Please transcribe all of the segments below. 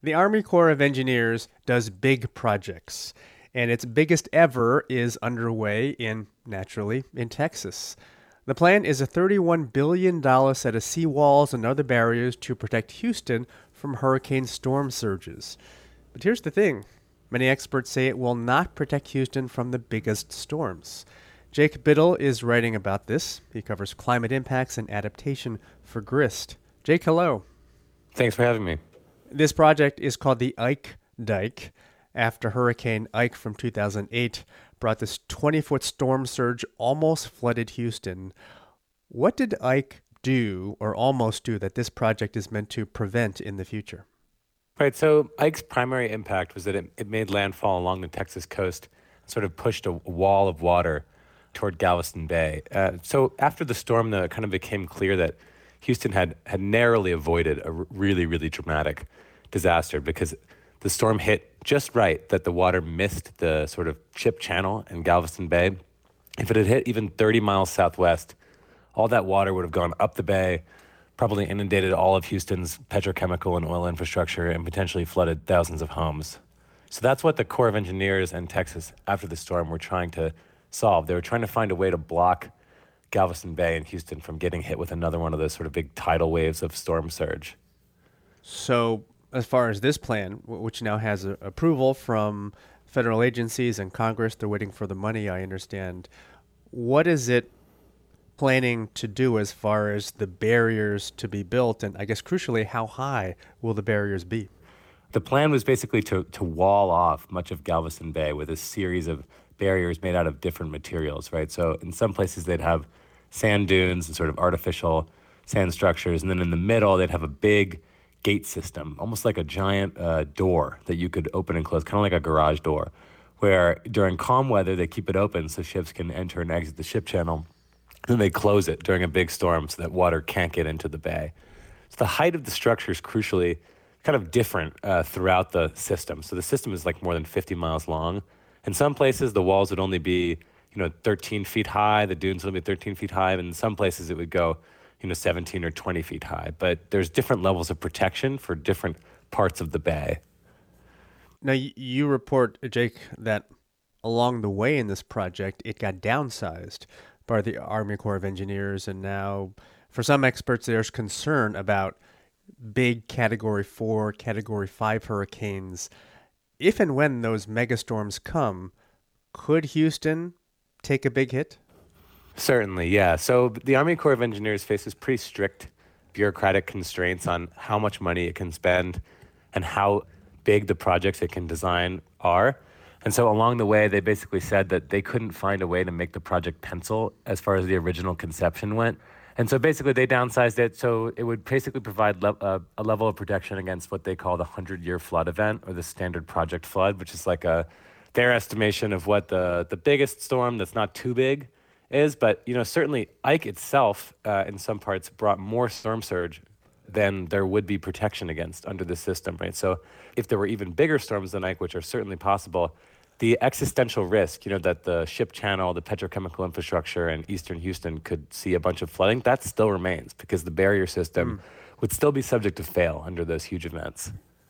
The Army Corps of Engineers does big projects, and its biggest ever is underway naturally, in Texas. The plan is a $31 billion set of seawalls and other barriers to protect Houston from hurricane storm surges. But here's the thing, many experts say it will not protect Houston from the biggest storms. Jake Biddle is writing about this. He covers climate impacts and adaptation for Grist. Jake, hello. Thanks for having me. This project is called the Ike Dike, after Hurricane Ike from 2008 brought this 20-foot storm surge, almost flooded Houston. What did Ike do, or almost do, that this project is meant to prevent in the future? Right, so Ike's primary impact was that it made landfall along the Texas coast, sort of pushed a wall of water toward Galveston Bay. So after the storm, though, it kind of became clear that Houston had narrowly avoided a really, really dramatic disaster because the storm hit just right that the water missed the sort of Chip Channel in Galveston Bay. If it had hit even 30 miles southwest, all that water would have gone up the bay, probably inundated all of Houston's petrochemical and oil infrastructure, and potentially flooded thousands of homes. So that's what the Corps of Engineers and Texas, after the storm, were trying to solve. They were trying to find a way to block Galveston Bay and Houston from getting hit with another one of those sort of big tidal waves of storm surge. So, as far as this plan, which now has approval from federal agencies and Congress, they're waiting for the money, I understand. What is it planning to do as far as the barriers to be built? And I guess crucially, how high will the barriers be? The plan was basically to wall off much of Galveston Bay with a series of barriers made out of different materials, right? So in some places they'd have sand dunes and sort of artificial sand structures. And then in the middle, they'd have a big gate system, almost like a giant door that you could open and close, kind of like a garage door, where during calm weather, they keep it open so ships can enter and exit the ship channel. And then they close it during a big storm so that water can't get into the bay. So the height of the structure is crucially kind of different throughout the system. So the system is like more than 50 miles long. In some places, the walls would only be, 13 feet high. The dunes would only be 13 feet high. And in some places, it would go, 17 or 20 feet high. But there's different levels of protection for different parts of the bay. Now, you report, Jake, that along the way in this project, it got downsized by the Army Corps of Engineers. And now, for some experts, there's concern about big Category 4, Category 5 hurricanes. If and when those megastorms come, could Houston take a big hit? Certainly, yeah. So the Army Corps of Engineers faces pretty strict bureaucratic constraints on how much money it can spend and how big the projects it can design are. And so along the way, they basically said that they couldn't find a way to make the project pencil as far as the original conception went. And so basically they downsized it so it would basically provide a level of protection against what they call the 100-year flood event, or the standard project flood, which is like their estimation of what the biggest storm that's not too big is. But certainly Ike itself in some parts brought more storm surge than there would be protection against under the system, right? So if there were even bigger storms than Ike, which are certainly possible, the existential risk, that the ship channel, the petrochemical infrastructure, and eastern Houston could see a bunch of flooding, that still remains because the barrier system would still be subject to fail under those huge events.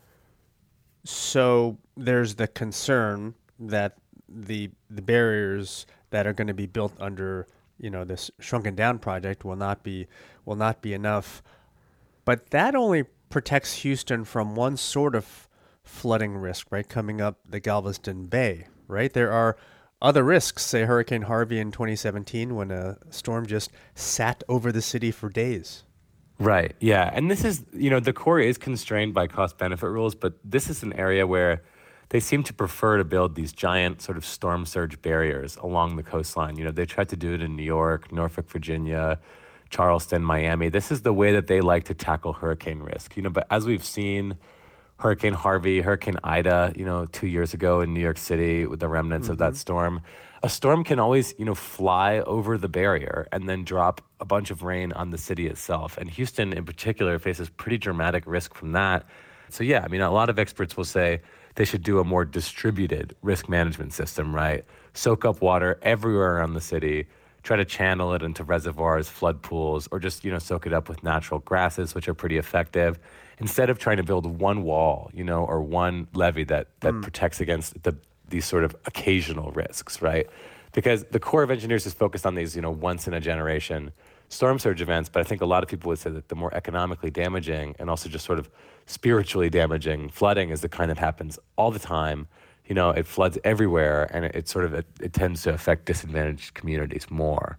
So there's the concern that the barriers that are going to be built under this shrunken down project will not be enough. But that only protects Houston from one sort of flooding risk, right, coming up the Galveston Bay, right? There are other risks, say Hurricane Harvey in 2017 when a storm just sat over the city for days. Right, yeah. And this is, the Corps is constrained by cost-benefit rules, but this is an area where they seem to prefer to build these giant sort of storm surge barriers along the coastline. They tried to do it in New York, Norfolk, Virginia, Charleston, Miami. This is the way that they like to tackle hurricane risk. But as we've seen, Hurricane Harvey, Hurricane Ida, 2 years ago in New York City with the remnants of that storm. A storm can always, fly over the barrier and then drop a bunch of rain on the city itself. And Houston in particular faces pretty dramatic risk from that. So yeah, a lot of experts will say they should do a more distributed risk management system, right? Soak up water everywhere around the city, try to channel it into reservoirs, flood pools, or just, soak it up with natural grasses, which are pretty effective, instead of trying to build one wall, or one levee that protects against these sort of occasional risks, right? Because the Corps of Engineers is focused on these, once in a generation storm surge events, but I think a lot of people would say that the more economically damaging and also just sort of spiritually damaging flooding is the kind that happens all the time. It floods everywhere, and it tends to affect disadvantaged communities more.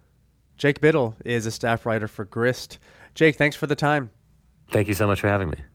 Jake Biddle is a staff writer for GRIST. Jake, thanks for the time. Thank you so much for having me.